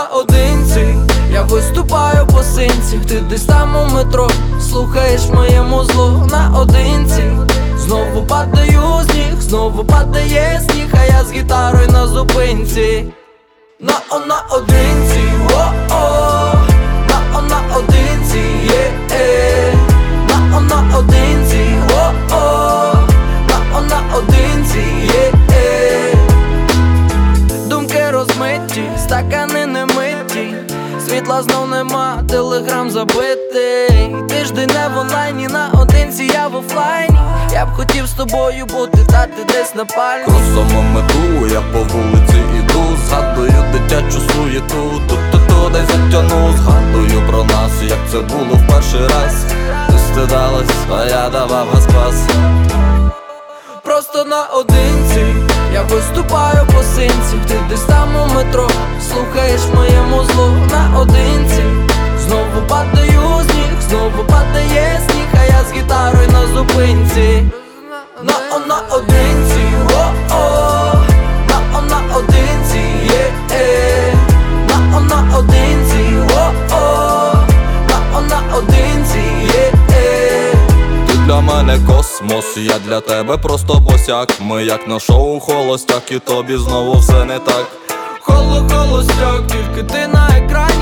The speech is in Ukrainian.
наодинці, я виступаю по синці. Ти десь там у метро, слухаєш моє музло наодинці. Знову падаю з ніг, знову падає сніг, а я з гітарою на зупинці. Наодинці, о-о, наодинці, є-е. Наодинці, о-о, наодинці, є-е. Думки розмиті, стакани не миті, світла знов нема, телеграм забитий. Тиждень не в онлайні, наодинці, я в офлайні. Я б хотів з тобою бути, та ти десь на пальні. Кросом мету, я по вулиці іду, згадую дитячу суєту, тут десь затягну. Згадую про нас, як це було в перший раз. Ти стидалась, а я давав газ-пас. Просто наодинці, я виступаю по синці. Ти десь там у метро, слухаєш моє музло наодинці. Знову падаю з ніг, знову падає сніг, а я з гітарою на зупинці. Наодинці, о-о, наодинці, є-е. Наодинці, о-о, наодинці, є-е. Ти для мене космос, я для тебе просто босяк. Ми як на шоу холостяк, і тобі знову все не так. Холостяк, тільки ти на екрані.